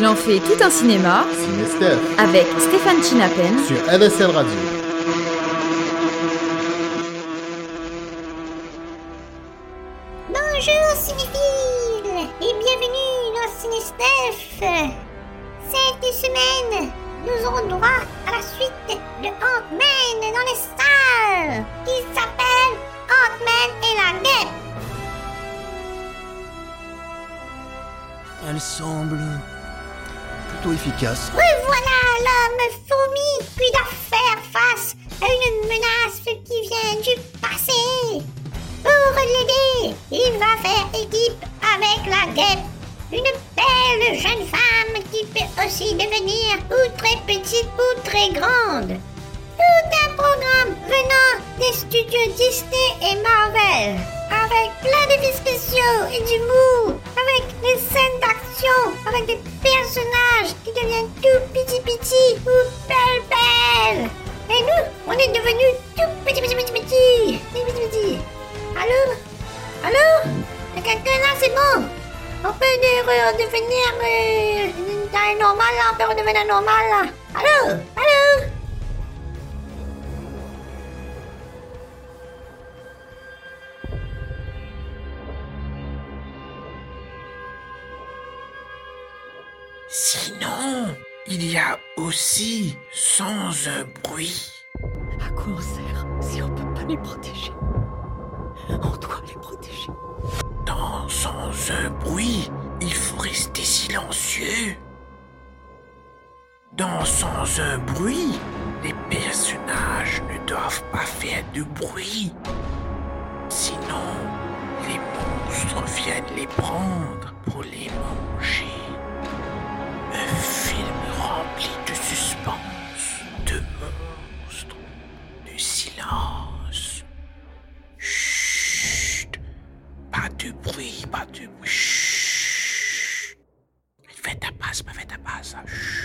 Il en fait tout un cinéma Ciné Steph avec Stéphane Chinapen sur LSL Radio. Bonjour cinéphiles et bienvenue dans Ciné Steph. Cette semaine, nous aurons droit à la suite de Ant-Man dans les salles, qui s'appelle Ant-Man et la guêpe. Elle semble plutôt efficace. Revoilà l'homme fourmi qui doit faire face à une menace qui vient du passé. Pour l'aider, il va faire équipe avec la guêpe, une belle jeune femme qui peut aussi devenir ou très petite ou très grande. Tout un programme venant des studios Disney et Marvel, avec plein d'effets spéciaux et d'humour, avec des scènes d'action, avec des personnages qui deviennent tout petit ou belles. Et nous, on est devenus tout petit. Allô? Y'a quelqu'un là, c'est bon? On peut redevenir une taille normale là, on peut redevenir normal là. Allô? Sinon, il y a aussi sans un bruit. À quoi on sert si on peut pas les protéger? On doit les protéger. Dans sans un bruit, il faut rester silencieux. Dans sans un bruit, les personnages ne doivent pas faire de bruit. Sinon, les monstres viennent les prendre pour les manger. Un film rempli de suspense, de monstres, de silence. Chut! Pas de bruit. Chut! Fais ta passe. Chut!